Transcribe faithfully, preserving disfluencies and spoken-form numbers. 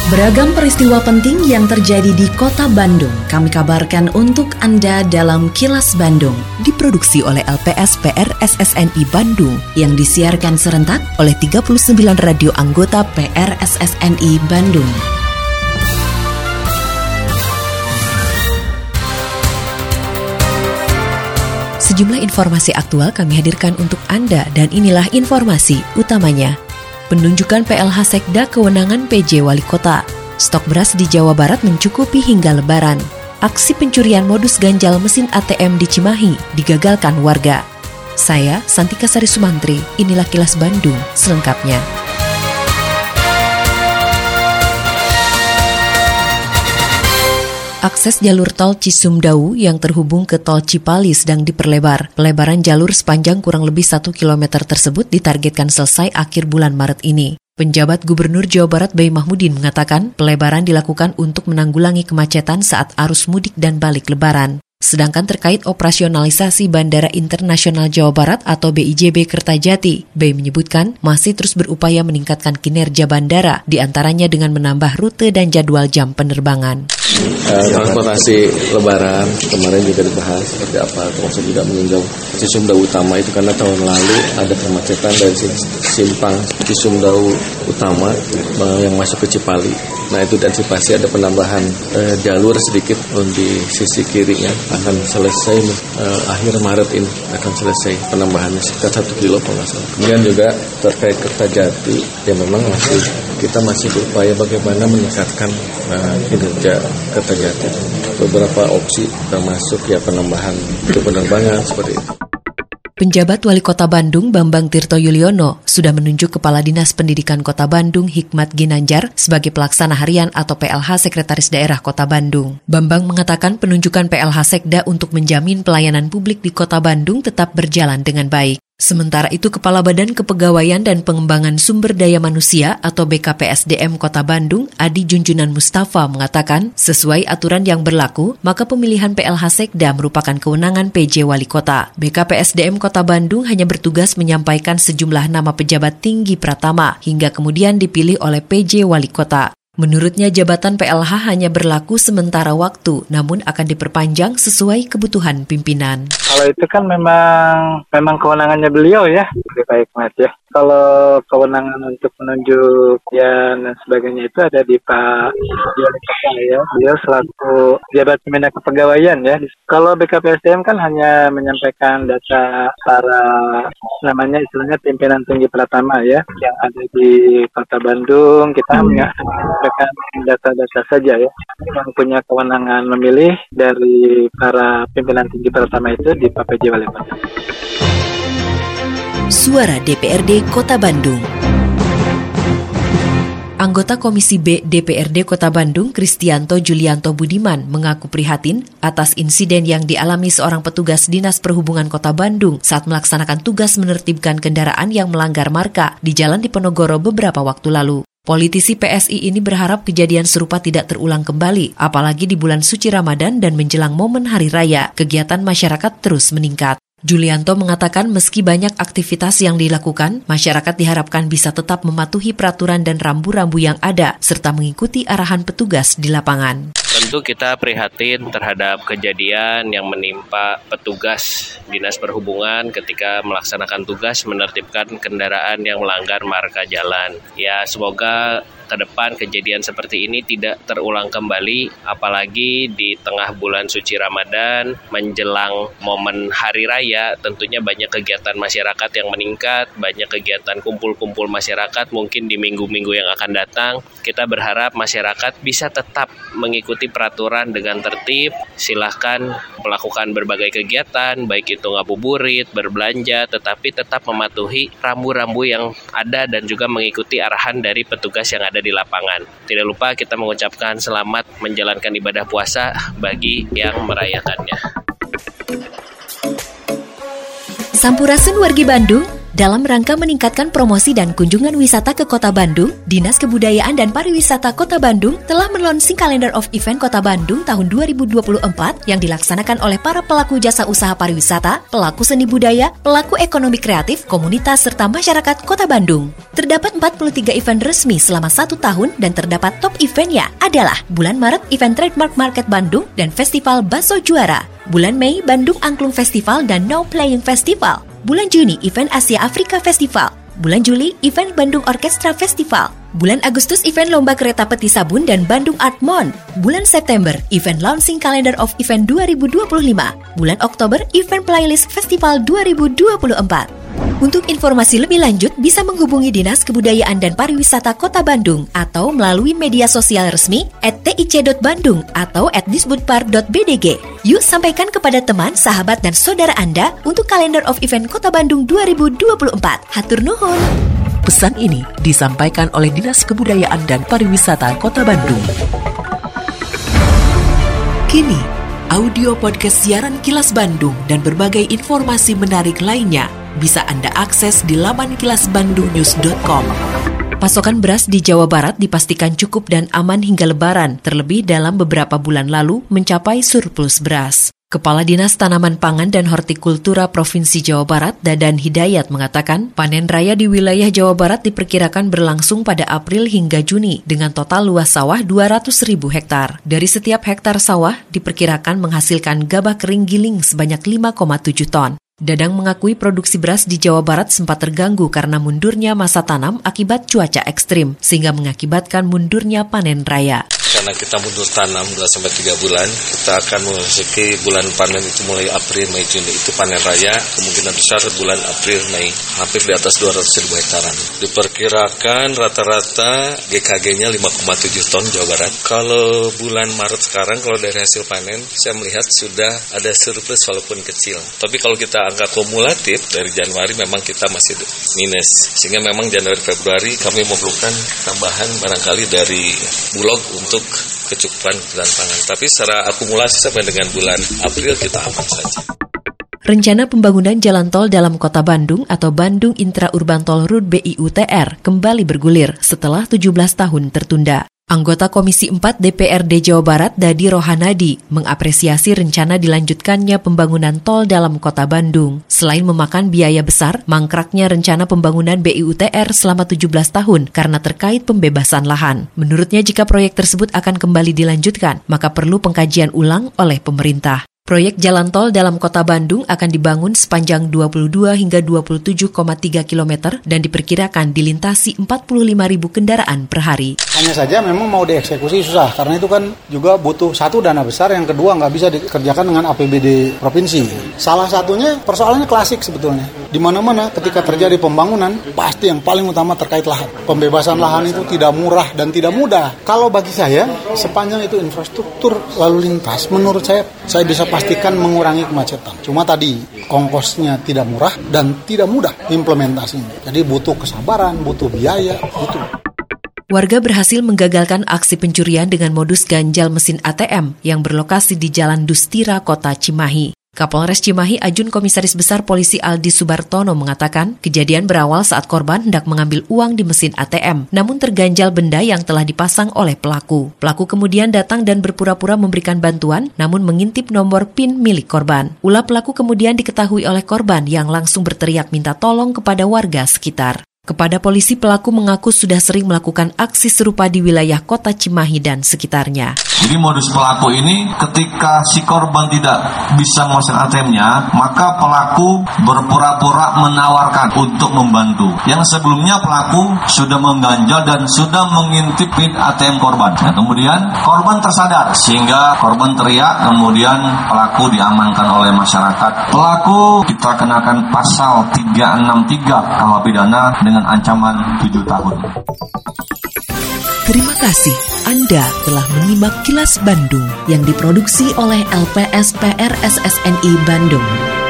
Beragam peristiwa penting yang terjadi di Kota Bandung kami kabarkan untuk Anda dalam Kilas Bandung. Diproduksi oleh L P S P R S S N I Bandung yang disiarkan serentak oleh tiga puluh sembilan radio anggota P R S S N I Bandung. Sejumlah informasi aktual kami hadirkan untuk Anda dan inilah informasi utamanya. Penunjukan P L H Sekda kewenangan P J Wali Kota. Stok beras di Jawa Barat mencukupi hingga Lebaran. Aksi pencurian modus ganjal mesin A T M di Cimahi digagalkan warga. Saya, Santika Sari Sumantri, inilah Kilas Bandung selengkapnya. Akses jalur tol Cisumdawu yang terhubung ke tol Cipali sedang diperlebar. Pelebaran jalur sepanjang kurang lebih satu kilometer tersebut ditargetkan selesai akhir bulan Maret ini. Penjabat Gubernur Jawa Barat Bay Mahmudin mengatakan pelebaran dilakukan untuk menanggulangi kemacetan saat arus mudik dan balik Lebaran. Sedangkan terkait operasionalisasi Bandara Internasional Jawa Barat atau B I J B Kertajati, Bay menyebutkan masih terus berupaya meningkatkan kinerja bandara, diantaranya dengan menambah rute dan jadwal jam penerbangan. Uh, transportasi Lebaran kemarin juga dibahas seperti apa, termasuk juga meninjau Cisumdawu Utama itu karena tahun lalu ada kemacetan dari simpang Cisumdawu Utama uh, yang masuk ke Cipali. Nah itu antisipasi ada penambahan uh, jalur sedikit di sisi kirinya akan selesai uh, akhir Maret ini akan selesai penambahannya sekitar satu kilo kalau nggak salah. Kemudian juga terkait Kertajati ya memang masih kita masih berupaya bagaimana meningkatkan uh, kinerja Kertajati. Beberapa opsi termasuk ya penambahan untuk penerbangan seperti itu. Penjabat Wali Kota Bandung Bambang Tirto Yuliono sudah menunjuk Kepala Dinas Pendidikan Kota Bandung Hikmat Ginanjar sebagai pelaksana harian atau P L H Sekretaris Daerah Kota Bandung. Bambang mengatakan penunjukan P L H Sekda untuk menjamin pelayanan publik di Kota Bandung tetap berjalan dengan baik. Sementara itu, Kepala Badan Kepegawaian dan Pengembangan Sumber Daya Manusia atau B K P S D M Kota Bandung, Adi Junjunan Mustafa mengatakan, sesuai aturan yang berlaku, maka pemilihan P L H Sekda merupakan kewenangan P J Wali Kota. B K P S D M Kota Bandung hanya bertugas menyampaikan sejumlah nama pejabat tinggi pratama, hingga kemudian dipilih oleh P J Wali Kota. Menurutnya, jabatan P L H hanya berlaku sementara waktu, namun akan diperpanjang sesuai kebutuhan pimpinan. Kalau itu kan memang memang kewenangannya beliau ya, lebih baik mas ya. Kalau kewenangan untuk menunjuk ya dan sebagainya itu ada di Pak Wali Kota ya, beliau selaku jabat pembina kepegawaian ya. Kalau B K P S D M kan hanya menyampaikan data para namanya istilahnya pimpinan tinggi pratama ya yang ada di Kota Bandung. Kita hanya menyampaikan data-data saja ya. Yang punya kewenangan memilih dari para pimpinan tinggi pratama itu di Pak P J Wali Kota. Suara D P R D Kota Bandung. Anggota Komisi B D P R D Kota Bandung, Kristianto Julianto Budiman, mengaku prihatin atas insiden yang dialami seorang petugas Dinas Perhubungan Kota Bandung saat melaksanakan tugas menertibkan kendaraan yang melanggar marka di Jalan Diponegoro beberapa waktu lalu. Politisi P S I ini berharap kejadian serupa tidak terulang kembali, apalagi di bulan suci Ramadan dan menjelang momen Hari Raya, kegiatan masyarakat terus meningkat. Julianto mengatakan meski banyak aktivitas yang dilakukan, masyarakat diharapkan bisa tetap mematuhi peraturan dan rambu-rambu yang ada, serta mengikuti arahan petugas di lapangan. Tentu kita prihatin terhadap kejadian yang menimpa petugas Dinas Perhubungan ketika melaksanakan tugas menertibkan kendaraan yang melanggar marka jalan. Ya, semoga ke depan kejadian seperti ini tidak terulang kembali, apalagi di tengah bulan suci Ramadan, menjelang momen Hari Raya, tentunya banyak kegiatan masyarakat yang meningkat, banyak kegiatan kumpul-kumpul masyarakat mungkin di minggu-minggu yang akan datang. Kita berharap masyarakat bisa tetap mengikuti peraturan dengan tertib, silahkan melakukan berbagai kegiatan, baik itu ngabuburit, berbelanja, tetapi tetap mematuhi rambu-rambu yang ada dan juga mengikuti arahan dari petugas yang ada di lapangan. Tidak lupa kita mengucapkan selamat menjalankan ibadah puasa bagi yang merayakannya. Sampurasun wargi Bandung, Dalam rangka meningkatkan promosi dan kunjungan wisata ke Kota Bandung, Dinas Kebudayaan dan Pariwisata Kota Bandung telah melonsing Calendar of Event Kota Bandung tahun dua ribu dua puluh empat yang dilaksanakan oleh para pelaku jasa usaha pariwisata, pelaku seni budaya, pelaku ekonomi kreatif, komunitas, serta masyarakat Kota Bandung. Terdapat empat puluh tiga event resmi selama satu tahun dan terdapat top eventnya adalah bulan Maret Event Trademark Market Bandung dan Festival Baso Juara. Bulan Mei Bandung Angklung Festival dan No Playing Festival. Bulan Juni, Event Asia Afrika Festival. Bulan Juli, Event Bandung Orkestra Festival. Bulan Agustus, Event Lomba Kereta Peti Sabun dan Bandung Art Month. Bulan September, Event Launching Calendar of Event dua ribu dua puluh lima. Bulan Oktober, Event Playlist Festival dua ribu dua puluh empat. Untuk informasi lebih lanjut, bisa menghubungi Dinas Kebudayaan dan Pariwisata Kota Bandung atau melalui media sosial resmi at t i c dot bandung atau at disbudpar dot b d g. Yuk sampaikan kepada teman, sahabat, dan saudara Anda untuk Calendar of Event Kota Bandung dua ribu dua puluh empat. Hatur nuhun. Pesan ini disampaikan oleh Dinas Kebudayaan dan Pariwisata Kota Bandung. Kini, audio podcast siaran Kilas Bandung dan berbagai informasi menarik lainnya bisa Anda akses di laman kilas bandung news dot com. Pasokan beras di Jawa Barat dipastikan cukup dan aman hingga Lebaran, terlebih dalam beberapa bulan lalu mencapai surplus beras. Kepala Dinas Tanaman Pangan dan Hortikultura Provinsi Jawa Barat, Dadan Hidayat, mengatakan panen raya di wilayah Jawa Barat diperkirakan berlangsung pada April hingga Juni dengan total luas sawah dua ratus ribu hektar. Dari setiap hektar sawah diperkirakan menghasilkan gabah kering giling sebanyak lima koma tujuh ton. Dadang mengakui produksi beras di Jawa Barat sempat terganggu karena mundurnya masa tanam akibat cuaca ekstrim, sehingga mengakibatkan mundurnya panen raya. Karena kita mundur tanam dua sampai tiga bulan, kita akan memasuki bulan panen itu mulai April, Mei, Juni. Itu panen raya, kemungkinan besar bulan April, Mei, hampir di atas dua ratus ribu hektaran. Diperkirakan rata-rata G K G-nya lima koma tujuh ton Jawa Barat. Kalau bulan Maret sekarang, kalau dari hasil panen, saya melihat sudah ada surplus walaupun kecil. Tapi kalau kita angka kumulatif dari Januari memang kita masih minus. Sehingga memang Januari Februari kami memerlukan tambahan barangkali dari Bulog untuk kecukupan kebutuhan pangan. Tapi secara akumulasi sampai dengan bulan April kita aman saja. Rencana pembangunan jalan tol dalam Kota Bandung atau Bandung Intra-Urban Toll Road B I U T R kembali bergulir setelah tujuh belas tahun tertunda. Anggota Komisi empat D P R D Jawa Barat, Dadi Rohanadi, mengapresiasi rencana dilanjutkannya pembangunan tol dalam Kota Bandung. Selain memakan biaya besar, mangkraknya rencana pembangunan B I U T R selama tujuh belas tahun karena terkait pembebasan lahan. Menurutnya, jika proyek tersebut akan kembali dilanjutkan, maka perlu pengkajian ulang oleh pemerintah. Proyek jalan tol dalam Kota Bandung akan dibangun sepanjang dua puluh dua hingga dua puluh tujuh koma tiga kilometer dan diperkirakan dilintasi empat puluh lima ribu kendaraan per hari. Hanya saja memang mau dieksekusi susah, karena itu kan juga butuh satu dana besar, yang kedua nggak bisa dikerjakan dengan A P B D provinsi. Salah satunya persoalannya klasik sebetulnya. Di mana-mana ketika terjadi pembangunan, pasti yang paling utama terkait lahan. Pembebasan lahan itu tidak murah dan tidak mudah. Kalau bagi saya, sepanjang itu infrastruktur lalu lintas, menurut saya, saya bisa pastikan mengurangi kemacetan. Cuma tadi ongkosnya tidak murah dan tidak mudah implementasinya. Jadi butuh kesabaran, butuh biaya, butuh. Warga berhasil menggagalkan aksi pencurian dengan modus ganjal mesin A T M yang berlokasi di Jalan Dustira, Kota Cimahi. Kapolres Cimahi Ajun Komisaris Besar Polisi Aldi Subartono mengatakan kejadian berawal saat korban hendak mengambil uang di mesin A T M, namun terganjal benda yang telah dipasang oleh pelaku. Pelaku kemudian datang dan berpura-pura memberikan bantuan, namun mengintip nomor PIN milik korban. Ulah pelaku kemudian diketahui oleh korban yang langsung berteriak minta tolong kepada warga sekitar. Kepada polisi, pelaku mengaku sudah sering melakukan aksi serupa di wilayah Kota Cimahi dan sekitarnya. Jadi modus pelaku ini ketika si korban tidak bisa memasang A T M-nya, maka pelaku berpura-pura menawarkan untuk membantu. Yang sebelumnya pelaku sudah mengganjal dan sudah mengintip PIN A T M korban. Nah, kemudian korban tersadar sehingga korban teriak, kemudian pelaku diamankan oleh masyarakat. Pelaku kita kenakan pasal tiga enam tiga K U H pidana dengan ancaman tujuh tahun. Terima kasih Anda telah menyimak Kilas Bandung yang diproduksi oleh L P S P R S S N I Bandung.